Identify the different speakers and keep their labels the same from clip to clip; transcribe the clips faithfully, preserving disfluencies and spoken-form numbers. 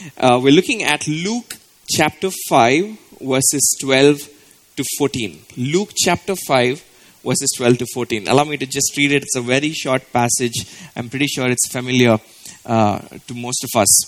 Speaker 1: Uh, we're looking at Luke chapter five, verses twelve to fourteen. Luke chapter five, verses twelve to fourteen. Allow me to just read it. It's a very short passage. I'm pretty sure it's familiar uh, to most of us.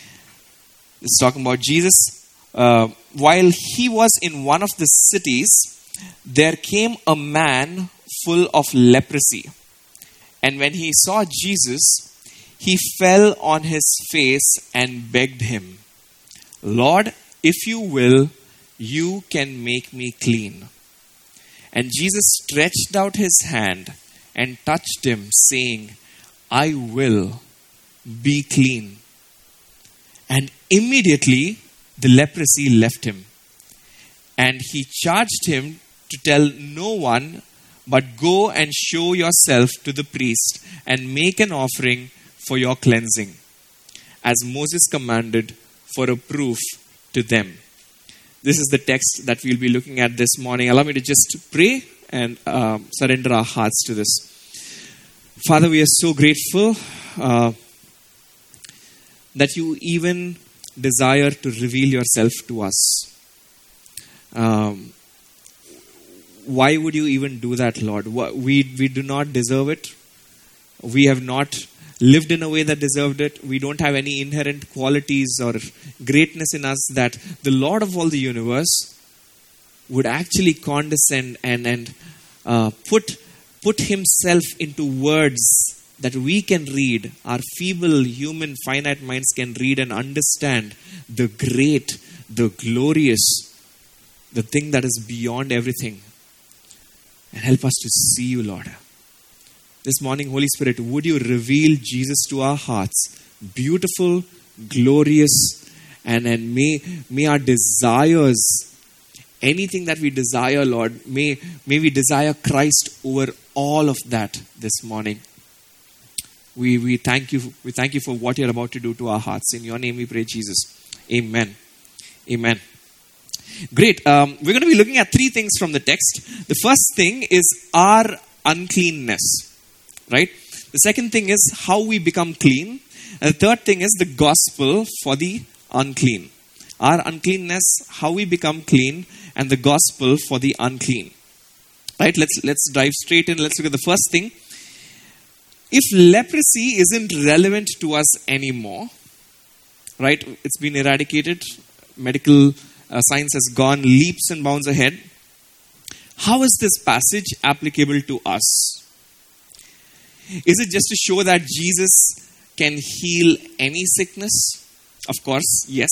Speaker 1: It's talking about Jesus. Uh, while he was in one of the cities, there came a man full of leprosy. And when he saw Jesus, he fell on his face and begged him, "Lord, if you will, you can make me clean." And Jesus stretched out his hand and touched him, saying, "I will, be clean." And immediately the leprosy left him. And he charged him to tell no one, but go and show yourself to the priest and make an offering for your cleansing, as Moses commanded, for a proof to them. This is the text that we'll be looking at this morning. Allow me to just pray and uh, surrender our hearts to this. Father, we are so grateful uh, that you even desire to reveal yourself to us. Um, why would you even do that, Lord? We, we do not deserve it. We have not lived in a way that deserved it. We don't have any inherent qualities or greatness in us that the Lord of all the universe would actually condescend and, and uh, put, put himself into words that we can read. Our feeble, human, finite minds can read and understand the great, the glorious, the thing that is beyond everything. And help us to see you, Lord. This morning, Holy Spirit, would you reveal Jesus to our hearts? Beautiful, glorious, and, and may, may our desires, anything that we desire, Lord, may, may we desire Christ over all of that this morning. We, we thank you, we thank you for what you're about to do to our hearts. In your name we pray, Jesus. Amen. Amen. Great. Um, we're going to be looking at three things from the text. The first thing is our uncleanness. Right? The second thing is how we become clean. And the third thing is the gospel for the unclean. Our uncleanness, how we become clean, and the gospel for the unclean. Right? Let's let's dive straight in. Let's look at the first thing. If leprosy isn't relevant to us anymore, right? It's been eradicated. Medical uh, science has gone leaps and bounds ahead. How is this passage applicable to us? Is it just to show that Jesus can heal any sickness? Of course, yes.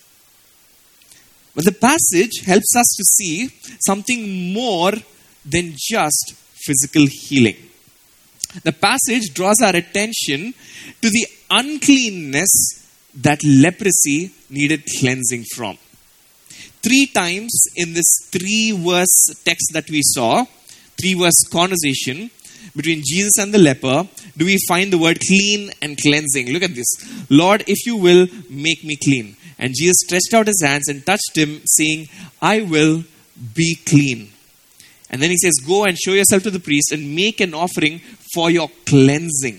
Speaker 1: But the passage helps us to see something more than just physical healing. The passage draws our attention to the uncleanness that leprosy needed cleansing from. Three times in this three-verse text that we saw, three-verse conversation between Jesus and the leper, do we find the word clean and cleansing. Look at this. "Lord, if you will, make me clean." And Jesus stretched out his hands and touched him, saying, "I will, be clean." And then he says, "Go and show yourself to the priest and make an offering for your cleansing."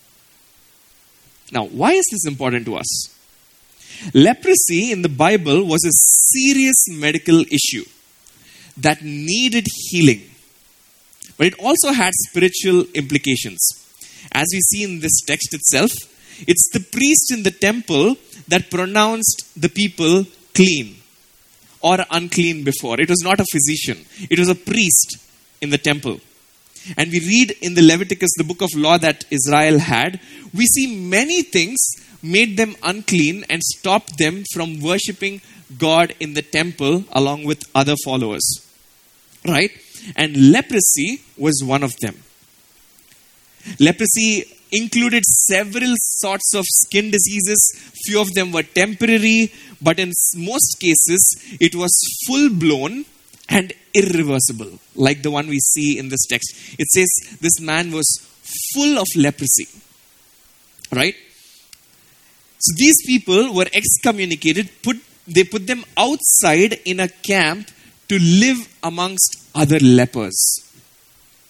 Speaker 1: Now, why is this important to us? Leprosy in the Bible was a serious medical issue that needed healing. But it also had spiritual implications. As we see in this text itself, it's the priest in the temple that pronounced the people clean or unclean before. It was not a physician. It was a priest in the temple. And we read in the Leviticus, the book of law that Israel had, we see many things made them unclean and stopped them from worshipping God in the temple along with other followers. Right? And leprosy was one of them. Leprosy included several sorts of skin diseases. Few of them were temporary, but in most cases, it was full-blown and irreversible, like the one we see in this text. It says this man was full of leprosy. Right? So these people were excommunicated. Put, they put them outside in a camp to live amongst other lepers.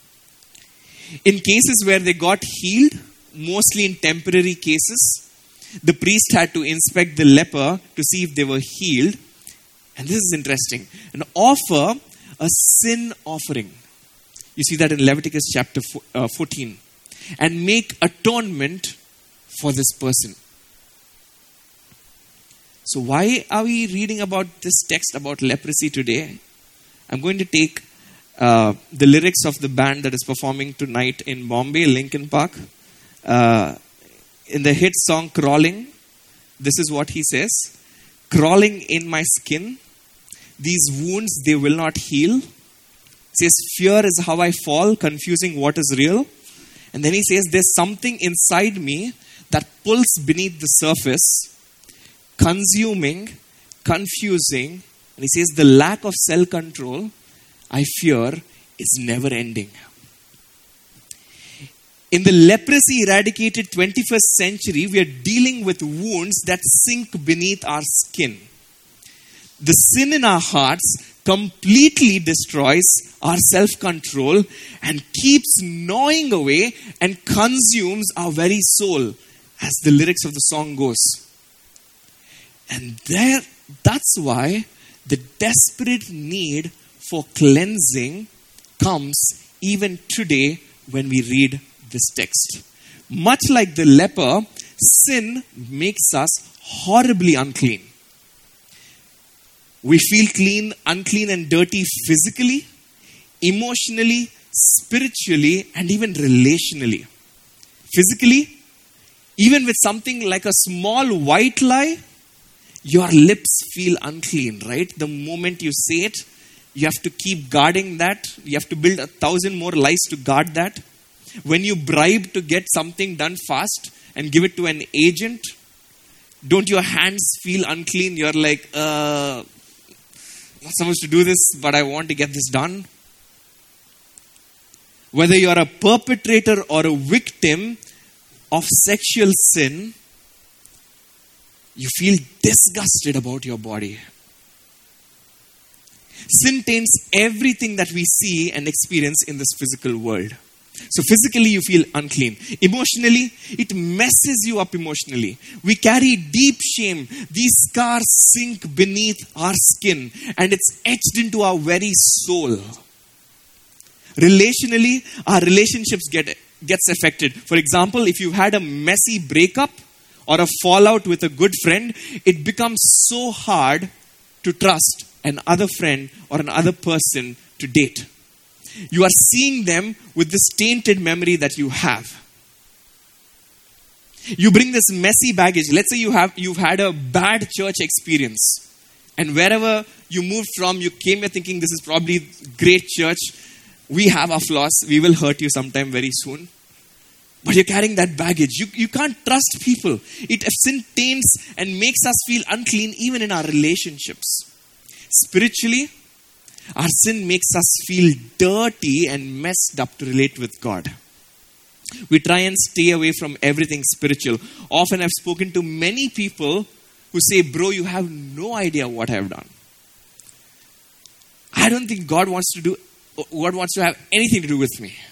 Speaker 1: In cases where they got healed, mostly in temporary cases, The priest had to inspect the leper to see if they were healed. And this is interesting. And offer a sin offering. You see that in Leviticus chapter fourteen. And make atonement for this person. So why are we reading about this text about leprosy today? I'm going to take uh, the lyrics of the band that is performing tonight in Bombay, Lincoln Park. Uh, in the hit song Crawling, this is what he says. Crawling in my skin, these wounds they will not heal. He says, fear is how I fall, confusing what is real. And then he says, there's something inside me that pulls beneath the surface, consuming, confusing. And he says, the lack of self-control, I fear, is never ending. In the leprosy eradicated twenty-first century, we are dealing with wounds that sink beneath our skin. The sin in our hearts completely destroys our self-control and keeps gnawing away and consumes our very soul, as the lyrics of the song goes. And there, that's why the desperate need for cleansing comes even today when we read this text. Much like the leper, sin makes us horribly unclean. We feel clean, unclean and dirty physically, emotionally, spiritually, and even relationally. Physically, even with something like a small white lie, your lips feel unclean, right? The moment you say it, you have to keep guarding that. You have to build a thousand more lies to guard that. When you bribe to get something done fast and give it to an agent, don't your hands feel unclean? You're like, uh... I'm not supposed to do this, but I want to get this done. Whether you're a perpetrator or a victim of sexual sin, you feel disgusted about your body. Sin taints everything that we see and experience in this physical world. So physically you feel unclean. Emotionally, it messes you up emotionally. We carry deep shame. These scars sink beneath our skin and it's etched into our very soul. Relationally, our relationships get gets affected. For example, if you've had a messy breakup or a fallout with a good friend, it becomes so hard to trust another friend or another person to date. You are seeing them with this tainted memory that you have. You bring this messy baggage. Let's say you have, you've had a bad church experience. And wherever you moved from, you came here thinking this is probably great church. We have our flaws. We will hurt you sometime very soon. But you're carrying that baggage. You, you can't trust people. It sin taints and makes us feel unclean even in our relationships. Spiritually, our sin makes us feel dirty and messed up to relate with God. We try and stay away from everything spiritual. Often I've spoken to many people who say, bro, you have no idea what I've done. I don't think God wants to do, God wants to have anything to do with me.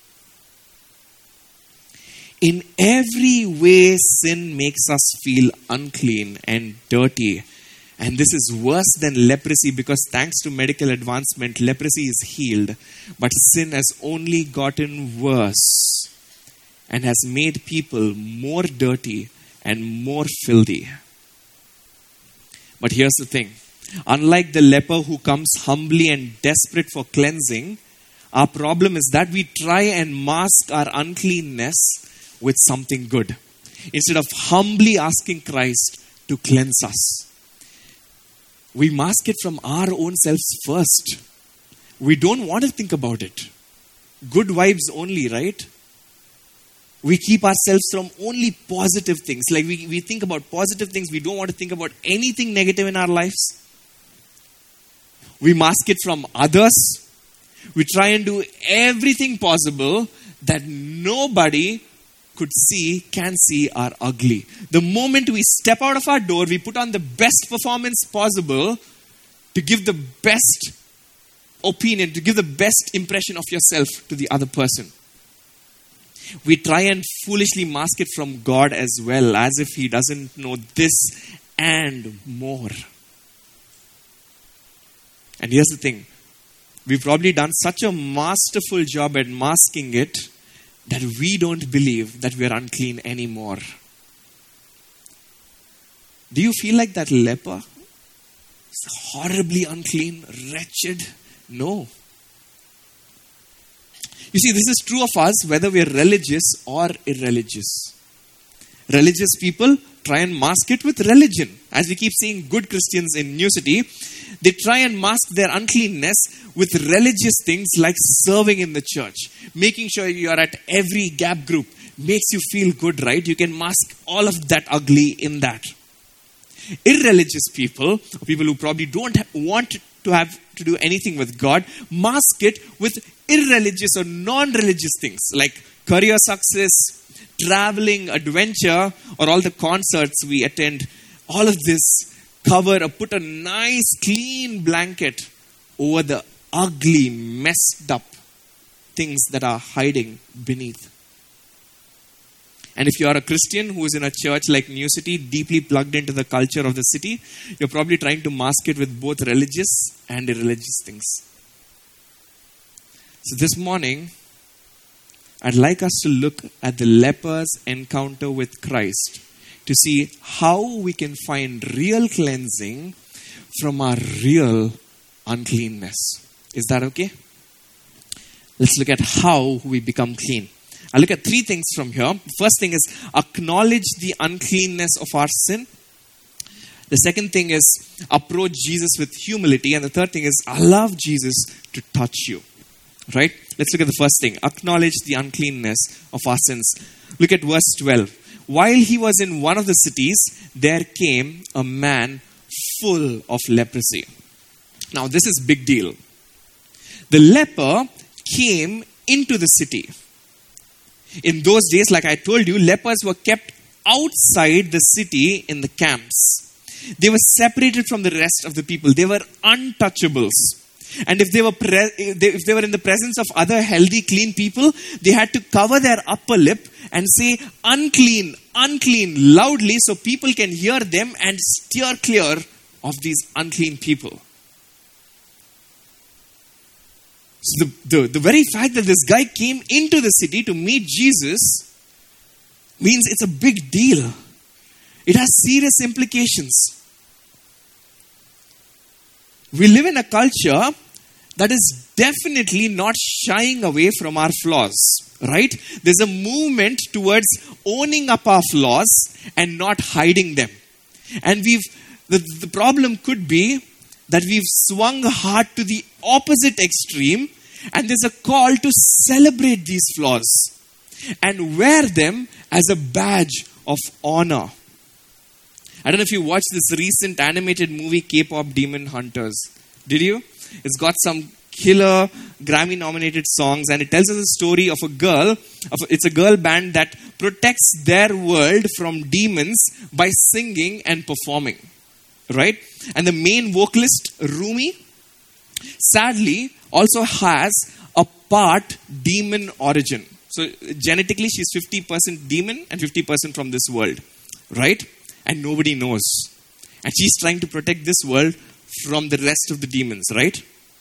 Speaker 1: In every way, sin makes us feel unclean and dirty. And this is worse than leprosy because thanks to medical advancement, leprosy is healed. But sin has only gotten worse and has made people more dirty and more filthy. But here's the thing. Unlike the leper who comes humbly and desperate for cleansing, our problem is that we try and mask our uncleanness with something good, instead of humbly asking Christ to cleanse us. We mask it from our own selves first. We don't want to think about it. Good vibes only, right? We keep ourselves from only positive things. Like we, we think about positive things. We don't want to think about anything negative in our lives. We mask it from others. We try and do everything possible that nobody could see, can see are ugly. The moment we step out of our door, we put on the best performance possible to give the best opinion, to give the best impression of yourself to the other person. We try and foolishly mask it from God as well, as if He doesn't know this and more. And here's the thing. We've probably done such a masterful job at masking it that we don't believe that we're unclean anymore. Do you feel like that leper? It's horribly unclean, wretched? No. You see, this is true of us whether we're religious or irreligious. Religious people try and mask it with religion. As we keep seeing good Christians in New City, they try and mask their uncleanness with religious things like serving in the church. Making sure you are at every gap group makes you feel good, right? You can mask all of that ugly in that. Irreligious people, or people who probably don't want to have to do anything with God, mask it with irreligious or non-religious things like career success, traveling, adventure, or all the concerts we attend. All of this cover or put a nice clean blanket over the ugly, messed up things that are hiding beneath. And if you are a Christian who is in a church like New City, deeply plugged into the culture of the city, you're probably trying to mask it with both religious and irreligious things. So this morning, I'd like us to look at the leper's encounter with Christ to see how we can find real cleansing from our real uncleanness. Is that okay? Let's look at how we become clean. I'll look at three things from here. First thing is acknowledge the uncleanness of our sin. The second thing is approach Jesus with humility. And the third thing is allow Jesus to touch you. Right? Let's look at the first thing. Acknowledge the uncleanness of our sins. Look at verse twelve. While he was in one of the cities, there came a man full of leprosy. Now this is big deal. The leper came into the city. In those days, like I told you, lepers were kept outside the city in the camps. They were separated from the rest of the people. They were untouchables. And if they were pre- if they were in the presence of other healthy, clean people, they had to cover their upper lip and say unclean, unclean loudly so people can hear them and steer clear of these unclean people. So the, the, the very fact that this guy came into the city to meet Jesus means it's a big deal. It has serious implications. We live in a culture that is definitely not shying away from our flaws, right? There's a movement towards owning up our flaws and not hiding them. And we've the, the problem could be that we've swung hard to the opposite extreme, and there's a call to celebrate these flaws and wear them as a badge of honor. I don't know if you watched this recent animated movie, K-pop Demon Hunters. Did you? It's got some killer Grammy-nominated songs, and it tells us a story of a girl. Of, it's a girl band that protects their world from demons by singing and performing. Right? And the main vocalist, Rumi, sadly, also has a part demon origin. So genetically, she's fifty percent demon and fifty percent from this world. Right? And nobody knows. And she's trying to protect this world from the rest of the demons, right?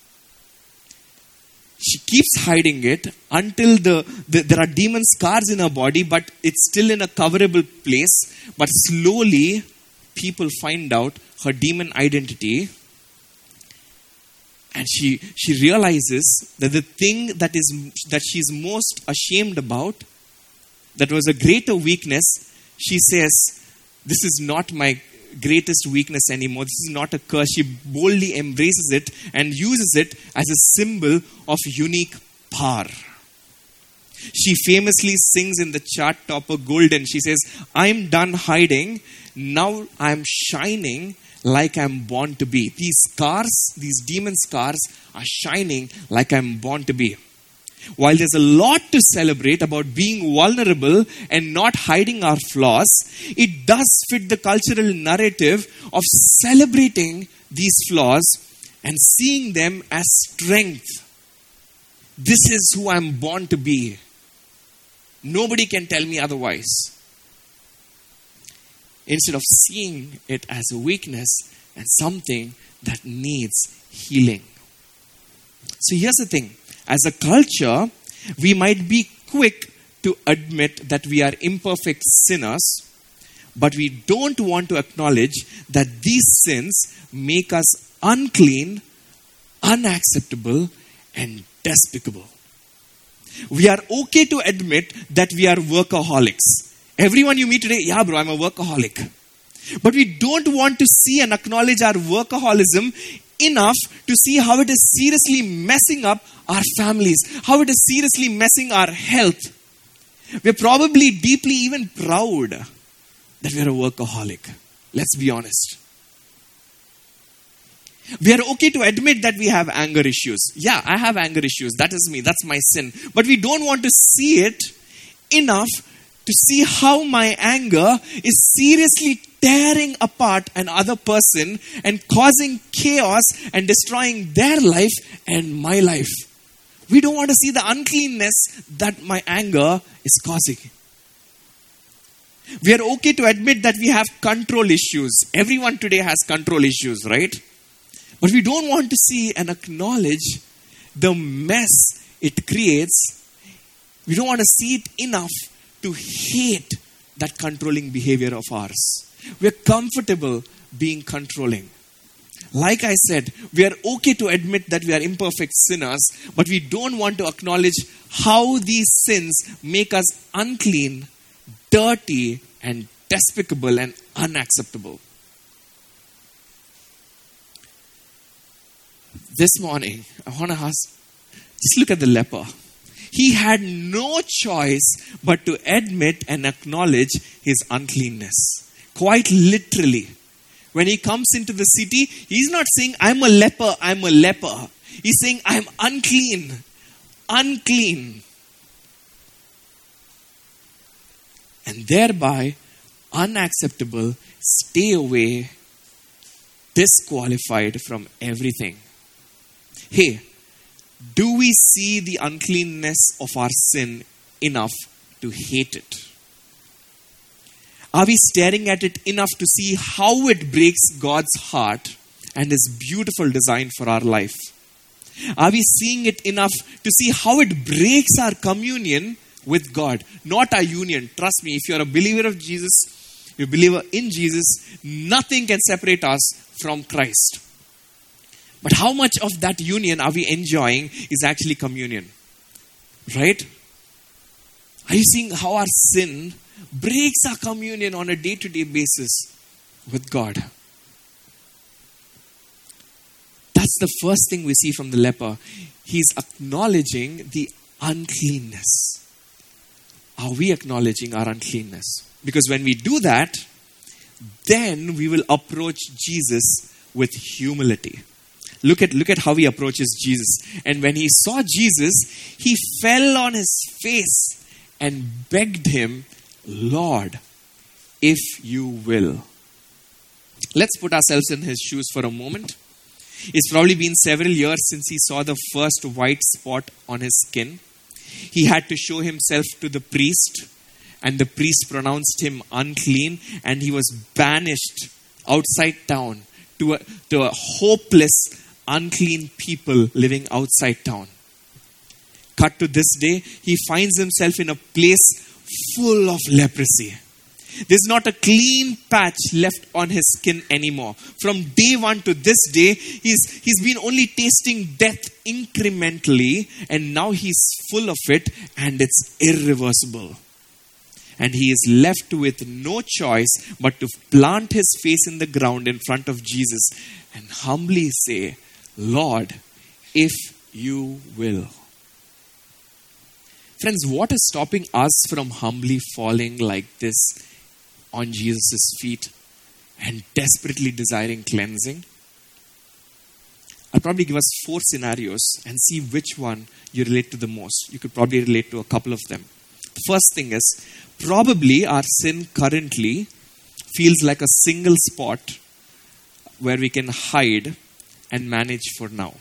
Speaker 1: She keeps hiding it until the, the there are demon scars in her body, but it's still in a coverable place. But slowly, people find out her demon identity, and she she realizes that the thing that is that she's most ashamed about, that was a greater weakness, she says, "This is not my greatest weakness anymore. This is not a curse." She boldly embraces it and uses it as a symbol of unique power. She famously sings in the chart topper Golden. She says, "I'm done hiding. Now I'm shining like I'm born to be." These scars, these demon scars, are shining like I'm born to be. While there's a lot to celebrate about being vulnerable and not hiding our flaws, it does fit the cultural narrative of celebrating these flaws and seeing them as strength. This is who I'm born to be. Nobody can tell me otherwise. Instead of seeing it as a weakness and something that needs healing. So here's the thing. As a culture, we might be quick to admit that we are imperfect sinners, but we don't want to acknowledge that these sins make us unclean, unacceptable, and despicable. We are okay to admit that we are workaholics. Everyone you meet today, yeah bro, I'm a workaholic. But we don't want to see and acknowledge our workaholism enough to see how it is seriously messing up our families, how it is seriously messing our health. We're probably deeply even proud that we're a workaholic. Let's be honest. We are okay to admit that we have anger issues. Yeah, I have anger issues. That is me. That's my sin. But we don't want to see it enough to see how my anger is seriously tearing apart another person and causing chaos and destroying their life and my life. We don't want to see the uncleanness that my anger is causing. We are okay to admit that we have control issues. Everyone today has control issues, right? But we don't want to see and acknowledge the mess it creates. We don't want to see it enough to hate that controlling behavior of ours. We're comfortable being controlling. Like I said, we are okay to admit that we are imperfect sinners, but we don't want to acknowledge how these sins make us unclean, dirty, and despicable and unacceptable. This morning, I want to ask, just look at the leper. He had no choice but to admit and acknowledge his uncleanness. Quite literally. When he comes into the city, he's not saying, I'm a leper, I'm a leper. He's saying, I'm unclean, unclean. And thereby, unacceptable, stay away, disqualified from everything. Hey, do we see the uncleanness of our sin enough to hate it? Are we staring at it enough to see how it breaks God's heart and His beautiful design for our life? Are we seeing it enough to see how it breaks our communion with God? Not our union. Trust me, if you're a believer of Jesus, you're a believer in Jesus, nothing can separate us from Christ. But how much of that union are we enjoying is actually communion? Right? Are you seeing how our sin breaks our communion on a day-to-day basis with God? That's the first thing we see from the leper. He's acknowledging the uncleanness. Are we acknowledging our uncleanness? Because when we do that, then we will approach Jesus with humility. Look at, look at how he approaches Jesus. And when he saw Jesus, he fell on his face and begged him, Lord, if you will. Let's put ourselves in his shoes for a moment. It's probably been several years since he saw the first white spot on his skin. He had to show himself to the priest, and the priest pronounced him unclean, and he was banished outside town to a, to a hopeless, unclean people living outside town. Cut to this day, he finds himself in a place full of leprosy. There's not a clean patch left on his skin anymore. From day one to this day, he's, he's been only tasting death incrementally, and now he's full of it, and it's irreversible. And he is left with no choice but to plant his face in the ground in front of Jesus and humbly say, Lord, if you will. Friends, what is stopping us from humbly falling like this on Jesus' feet and desperately desiring cleansing? I'll probably give us four scenarios and see which one you relate to the most. You could probably relate to a couple of them. The first thing is, probably our sin currently feels like a single spot where we can hide and manage for now.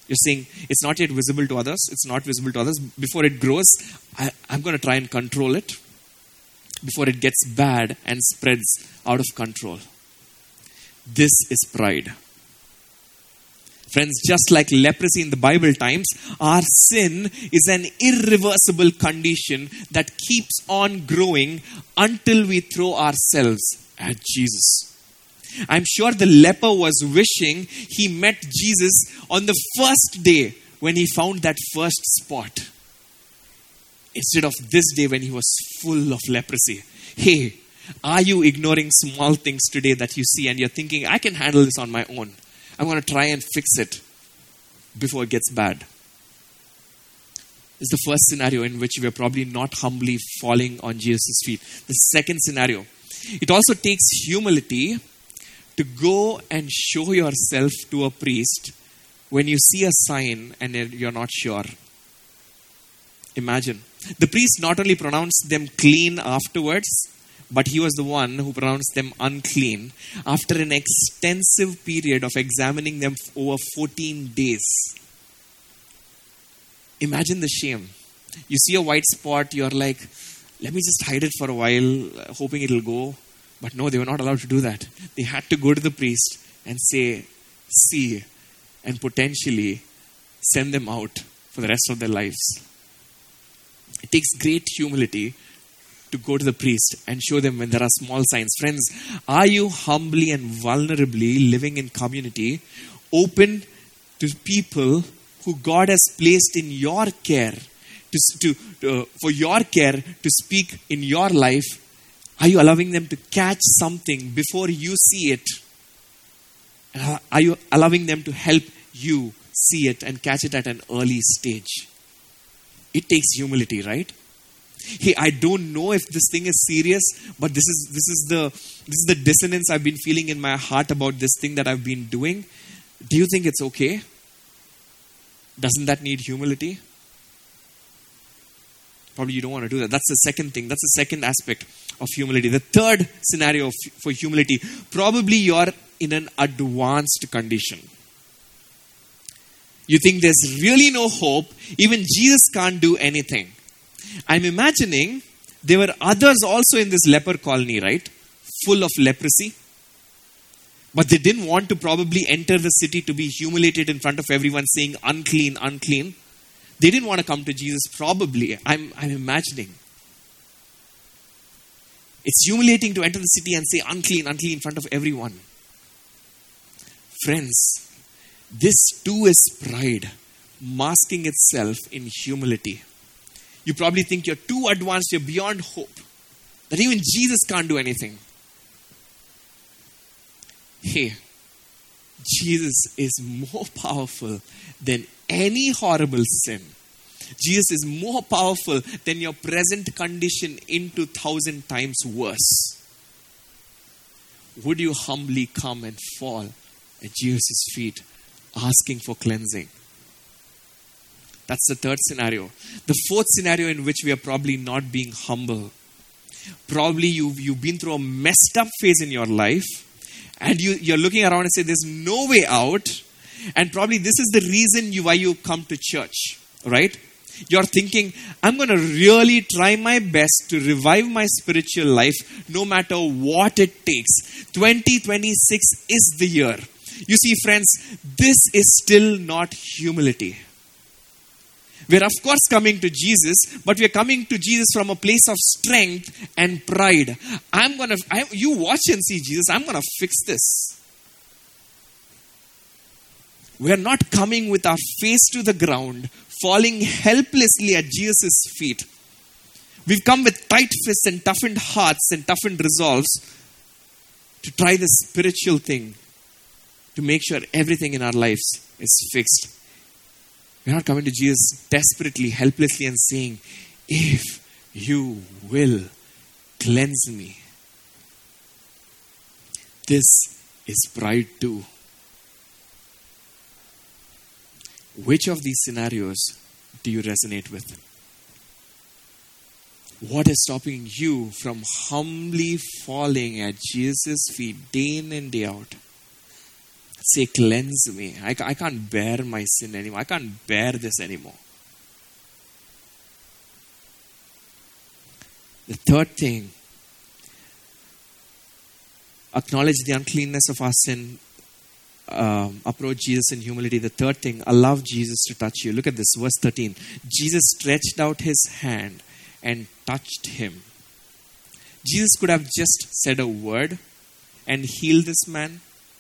Speaker 1: You're saying, it's not yet visible to others. It's not visible to others. Before it grows, I, I'm going to try and control it before it gets bad and spreads out of control. This is pride. Friends, just like leprosy in the Bible times, our sin is an irreversible condition that keeps on growing until we throw ourselves at Jesus. I'm sure the leper was wishing he met Jesus on the first day when he found that first spot, instead of this day when he was full of leprosy. Hey, are you ignoring small things today that you see and you're thinking, I can handle this on my own. I'm going to try and fix it before it gets bad. It's the first scenario in which we're probably not humbly falling on Jesus' feet. The second scenario, it also takes humility to go and show yourself to a priest when you see a sign and you're not sure. Imagine. The priest not only pronounced them clean afterwards, but he was the one who pronounced them unclean after an extensive period of examining them over fourteen days. Imagine the shame. You see a white spot, you're like, let me just hide it for a while, hoping it'll go. But no, they were not allowed to do that. They had to go to the priest and say, see, and potentially send them out for the rest of their lives. It takes great humility to go to the priest and show them when there are small signs. Friends, are you humbly and vulnerably living in community, open to people who God has placed in your care, to, to uh, for your care to speak in your life? Are you allowing them to catch something before you see it? Are you allowing them to help you see it and catch it at an early stage? It takes humility, right? Hey, I don't know if this thing is serious, but this is this is the this is the dissonance I've been feeling in my heart about this thing that I've been doing. Do you think it's okay? Doesn't that need humility? Probably you don't want to do that. That's the second thing. That's the second aspect of humility. The third scenario for humility, probably you're in an advanced condition. You think there's really no hope. Even Jesus can't do anything. I'm imagining there were others also in this leper colony, right? Full of leprosy. But they didn't want to probably enter the city to be humiliated in front of everyone saying unclean, unclean. They didn't want to come to Jesus, probably. I'm, I'm imagining. It's humiliating to enter the city and say unclean, unclean in front of everyone. Friends, this too is pride masking itself in humility. You probably think you're too advanced, you're beyond hope, that even Jesus can't do anything. Hey, Jesus is more powerful than any horrible sin. Jesus is more powerful than your present condition into thousand times worse. Would you humbly come and fall at Jesus' feet, asking for cleansing? That's the third scenario. The fourth scenario in which we are probably not being humble. Probably you've, you've been through a messed up phase in your life, and you, you're looking around and say, there's no way out. And probably this is the reason you, why you come to church, right? You're thinking, I'm going to really try my best to revive my spiritual life no matter what it takes. twenty twenty-six is the year. You see, friends, this is still not humility. We're of course coming to Jesus, but we're coming to Jesus from a place of strength and pride. I'm going to, I, you watch and see Jesus, I'm going to fix this. We're not coming with our face to the ground, falling helplessly at Jesus' feet. We've come with tight fists and toughened hearts and toughened resolves to try this spiritual thing, to make sure everything in our lives is fixed. We're not coming to Jesus desperately, helplessly and saying, if you will cleanse me. This is pride too. Which of these scenarios do you resonate with? What is stopping you from humbly falling at Jesus' feet day in and day out? Say, cleanse me. I, I can't bear my sin anymore. I can't bear this anymore. The third thing, acknowledge the uncleanness of our sin. Um, approach Jesus in humility. The third thing, allow Jesus to touch you. Look at this, verse thirteen. Jesus stretched out his hand and touched him. Jesus could have just said a word and healed this man.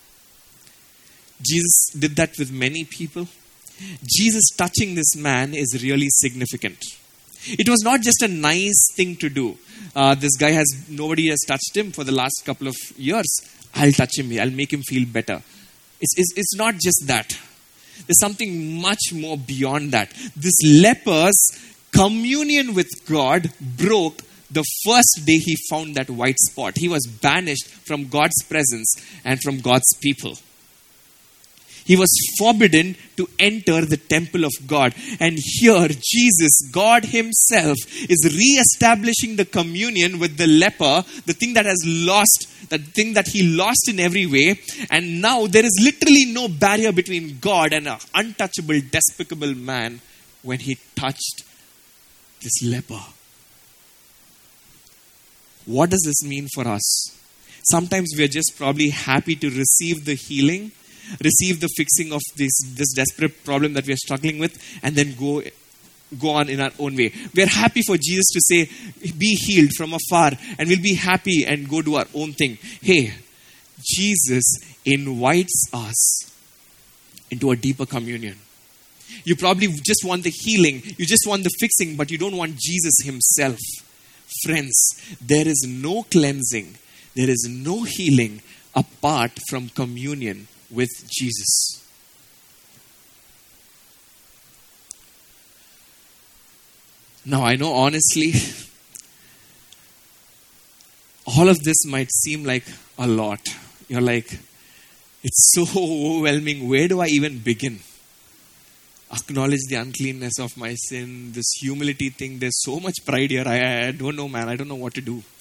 Speaker 1: Jesus did that with many people. Jesus touching this man is really significant. It was not just a nice thing to do. Uh, this guy has, nobody has touched him for the last couple of years. I'll touch him. I'll make him feel better. It's, it's, it's not just that. There's something much more beyond that. This leper's communion with God broke the first day he found that white spot. He was banished from God's presence and from God's people. He was forbidden to enter the temple of God. And here, Jesus, God himself, is re-establishing the communion with the leper, the thing that has lost, the thing that he lost in every way. And now there is literally no barrier between God and an untouchable, despicable man when he touched this leper. What does this mean for us? Sometimes we are just probably happy to receive the healing, receive the fixing of this, this desperate problem that we are struggling with, and then go, go on in our own way. We are happy for Jesus to say, be healed from afar, and we'll be happy and go do our own thing. Hey, Jesus invites us into a deeper communion. You probably just want the healing, you just want the fixing, but you don't want Jesus himself. Friends, there is no cleansing, there is no healing apart from communion with Jesus. Now, I know honestly, all of this might seem like a lot. You're like, it's so overwhelming. Where do I even begin? Acknowledge the uncleanness of my sin, this humility thing. There's so much pride here. I, I don't know, man. I don't know what to do.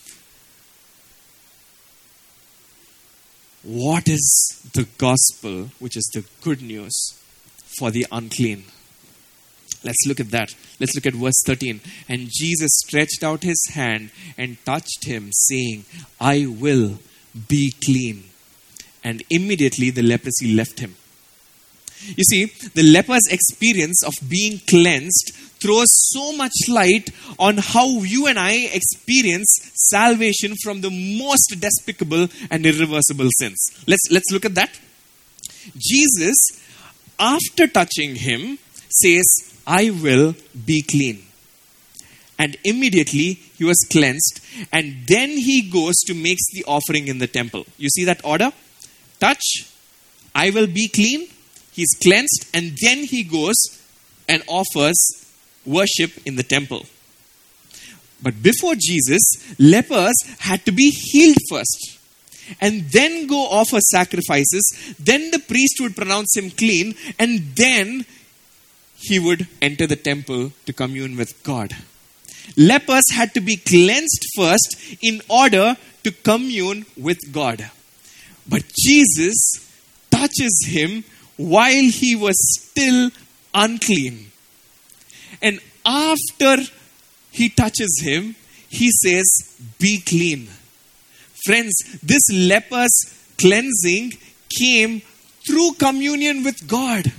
Speaker 1: What is the gospel, which is the good news for the unclean? Let's look at that. Let's look at verse thirteen. And Jesus stretched out his hand and touched him, saying, I will be clean. And immediately the leprosy left him. You see, the leper's experience of being cleansed throws so much light on how you and I experience salvation from the most despicable and irreversible sins. Let's, let's look at that. Jesus, after touching him, says, I will be clean. And immediately he was cleansed. And then he goes to make the offering in the temple. You see that order? Touch, I will be clean. He's cleansed, and then he goes and offers worship in the temple. But before Jesus, lepers had to be healed first and then go offer sacrifices. Then the priest would pronounce him clean, and then he would enter the temple to commune with God. Lepers had to be cleansed first in order to commune with God. But Jesus touches him while he was still unclean. And after he touches him, he says, be clean. Friends, this leper's cleansing came through communion with God.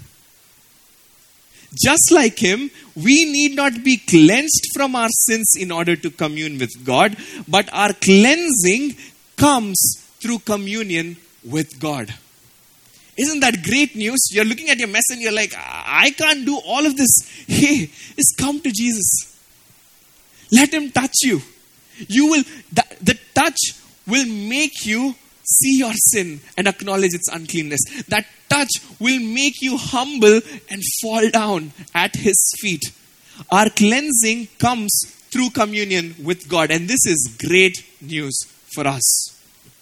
Speaker 1: Just like him, we need not be cleansed from our sins in order to commune with God, but our cleansing comes through communion with God. Isn't that great news? You're looking at your mess and you're like, I can't do all of this. Hey, just come to Jesus. Let him touch you. You will, the, the touch will make you see your sin and acknowledge its uncleanness. That touch will make you humble and fall down at his feet. Our cleansing comes through communion with God. And this is great news for us.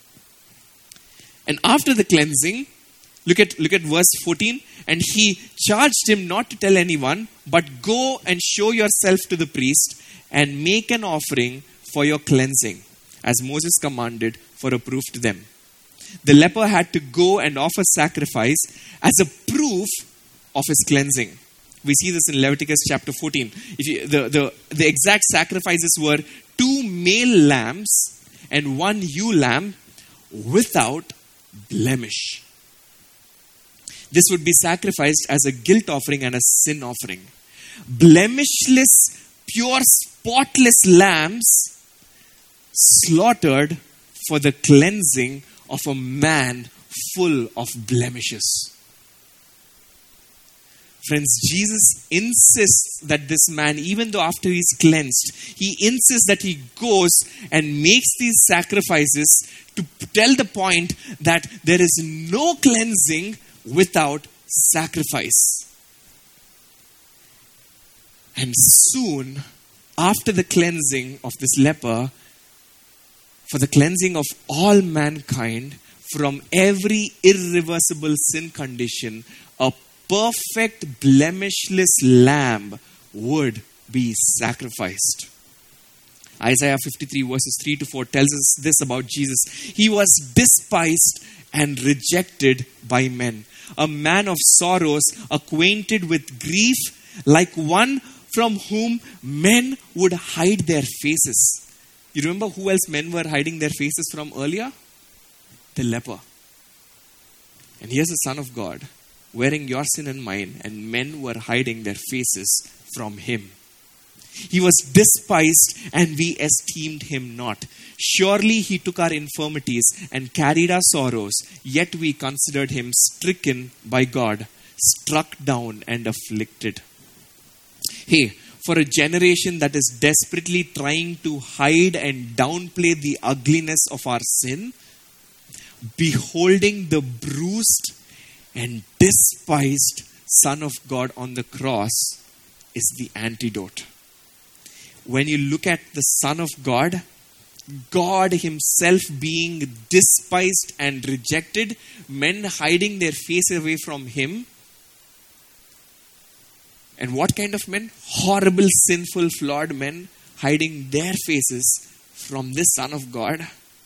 Speaker 1: And after the cleansing, Look at, look at verse fourteen. And he charged him not to tell anyone, but go and show yourself to the priest and make an offering for your cleansing, as Moses commanded, for a proof to them. The leper had to go and offer sacrifice as a proof of his cleansing. We see this in Leviticus chapter fourteen. If you, the, the, the exact sacrifices were two male lambs and one ewe lamb without blemish. This would be sacrificed as a guilt offering and a sin offering. Blemishless, pure, spotless lambs slaughtered for the cleansing of a man full of blemishes. Friends, Jesus insists that this man, even though after he's cleansed, he insists that he goes and makes these sacrifices to tell the point that there is no cleansing without sacrifice. And soon, after the cleansing of this leper, for the cleansing of all mankind from every irreversible sin condition, a perfect, blemishless lamb would be sacrificed. Isaiah fifty-three verses three to four tells us this about Jesus. He was despised and rejected by men, a man of sorrows, acquainted with grief, like one from whom men would hide their faces. You remember who else men were hiding their faces from earlier? The leper. And here's the Son of God wearing your sin and mine, and men were hiding their faces from him. He was despised and we esteemed him not. Surely he took our infirmities and carried our sorrows, yet we considered him stricken by God, struck down and afflicted. Hey, for a generation that is desperately trying to hide and downplay the ugliness of our sin, beholding the bruised and despised Son of God on the cross is the antidote. When you look at the Son of God, God himself being despised and rejected, men hiding their face away from him. And what kind of men? Horrible, sinful, flawed men hiding their faces from this Son of God.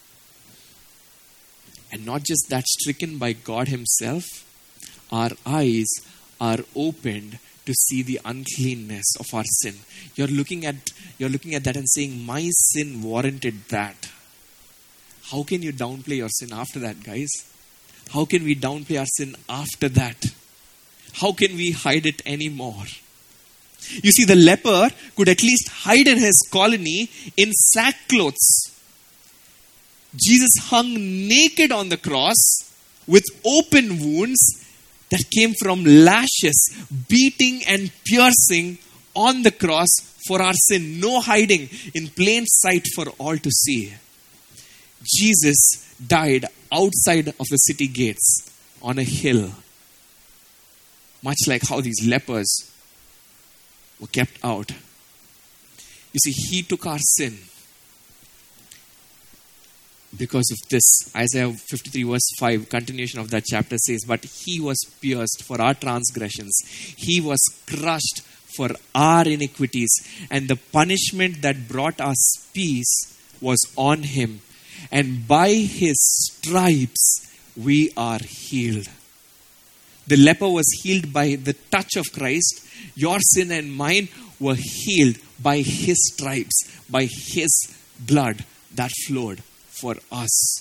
Speaker 1: And not just that, stricken by God himself, our eyes are opened to see the uncleanness of our sin. You're looking at you're looking at that and saying, my sin warranted that. How can you downplay your sin after that, guys? How can we downplay our sin after that? How can we hide it anymore? You see, the leper could at least hide in his colony in sackcloths. Jesus hung naked on the cross with open wounds that came from lashes, beating and piercing on the cross for our sin. No hiding, in plain sight for all to see. Jesus died outside of the city gates on a hill. Much like how these lepers were kept out. You see, he took our sin. Because of this, Isaiah fifty-three verse five, continuation of that chapter says, but he was pierced for our transgressions. He was crushed for our iniquities. And the punishment that brought us peace was on him. And by his stripes we are healed. The leper was healed by the touch of Christ. Your sin and mine were healed by his stripes, by his blood that flowed for us.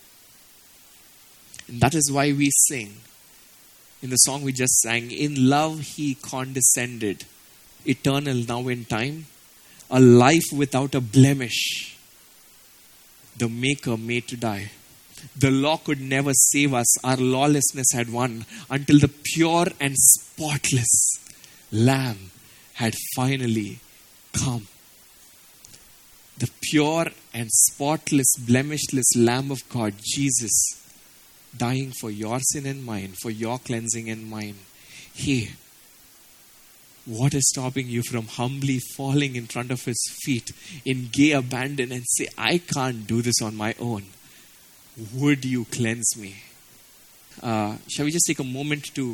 Speaker 1: And that is why we sing in the song we just sang, in love he condescended, eternal now in time, a life without a blemish, the maker made to die. The law could never save us. Our lawlessness had won until the pure and spotless Lamb had finally come. The pure and spotless, blemishless Lamb of God, Jesus, dying for your sin and mine, for your cleansing and mine. Hey, what is stopping you from humbly falling in front of his feet in gay abandon and say, I can't do this on my own. Would you cleanse me? Uh, shall we just take a moment to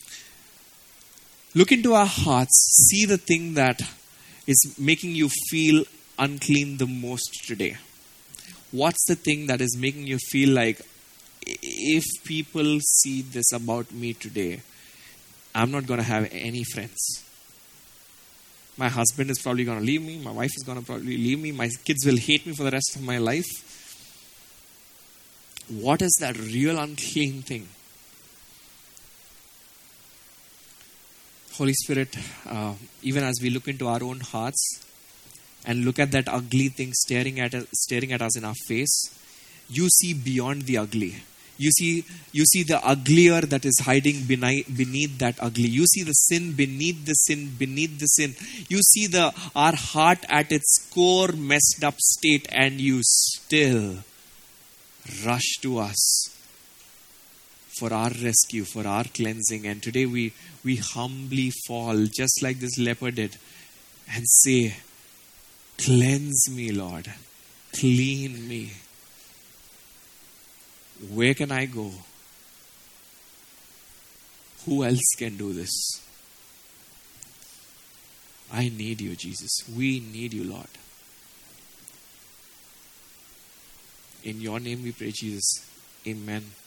Speaker 1: look into our hearts, see the thing that is making you feel unclean the most today? What's the thing that is making you feel like if people see this about me today, I'm not going to have any friends. My husband is probably going to leave me. My wife is going to probably leave me. My kids will hate me for the rest of my life. What is that real unclean thing? Holy Spirit, uh, even as we look into our own hearts and look at that ugly thing staring at us, staring at us in our face, you see beyond the ugly. You see, you see the uglier that is hiding beneath that ugly. You see the sin beneath the sin, beneath the sin. You see the our heart at its core messed up state, and you still rush to us for our rescue, for our cleansing. And today we, we humbly fall, just like this leper did, and say, cleanse me, Lord. Clean me. Where can I go? Who else can do this? I need you, Jesus. We need you, Lord. In your name we pray, Jesus. Amen.